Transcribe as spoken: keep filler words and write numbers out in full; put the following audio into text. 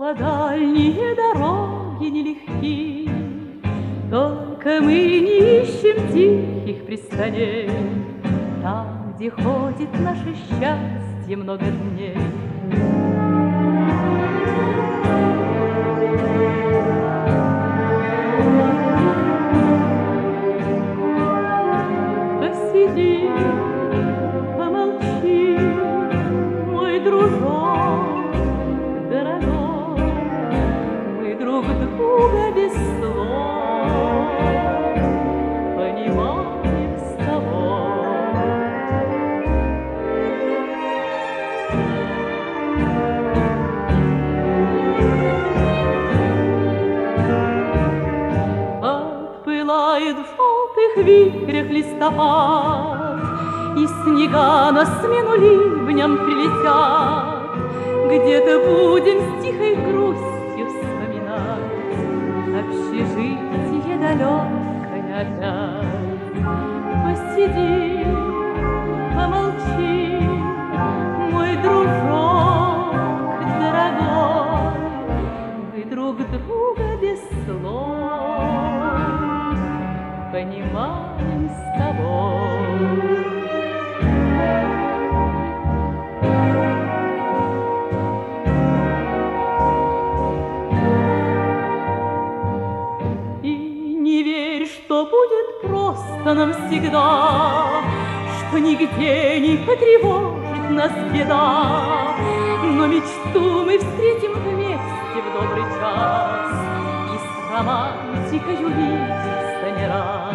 О, дальние дороги нелегки, только мы не ищем тихих пристаней, там, где ходит наше счастье много дней. Посиди, помолчи, мой дружок дорогой, мы друг друга без слов понимаем с тобой. Отпылает в желтых вихрях листопад, и снега на смену ливням прилетят. Где-то будем с тихой грустью вспоминать общежитие далекое опять. Посиди, помолчи, мой дружок дорогой, мы друг друга без слов понимаем с тобой. Что будет просто навсегда, что нигде не потревожит нас беда. Но мечту мы встретим вместе в добрый час и с романтикой увидимся не раз.